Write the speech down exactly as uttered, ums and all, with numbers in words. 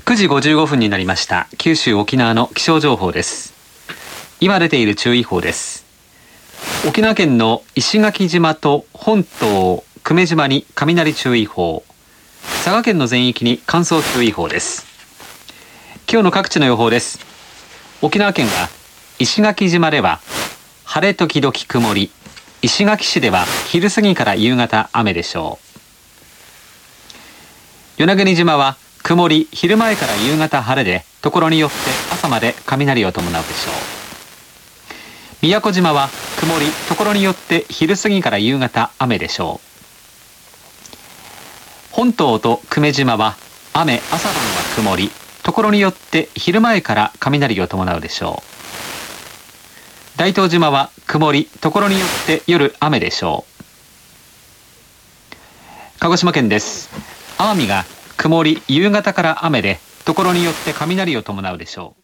くじごじゅうごふんになりました。九州沖縄の気象情報です。今出ている注意報です。沖縄県の石垣島と本島久米島に雷注意報、佐賀県の全域に乾燥注意報です。今日の各地の予報です。沖縄県は石垣島では晴れ時々曇り、石垣市では昼過ぎから夕方雨でしょう。与那国島は曇り、昼前から夕方晴れで、ところによって朝まで雷を伴うでしょう。宮古島は曇り、ところによって昼過ぎから夕方雨でしょう。本島と久米島は雨、朝晩は曇り、ところによって昼前から雷を伴うでしょう。大東島は曇り、ところによって夜雨でしょう。鹿児島県です。奄美が曇り、夕方から雨で、ところによって雷を伴うでしょう。